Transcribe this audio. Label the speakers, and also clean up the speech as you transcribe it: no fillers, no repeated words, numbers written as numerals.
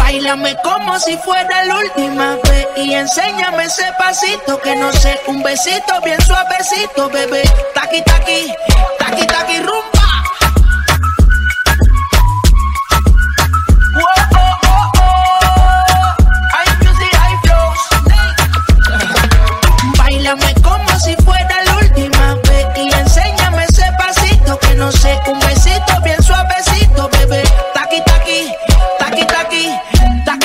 Speaker 1: Báilame como si fuera la última vez y enséñame ese pasito que no sé, un besito bien suavecito, bebé. Taqui, taqui, taqui, taqui, rumba. Báilame como si fuera la última vez y enséñame ese pasito que no sé, un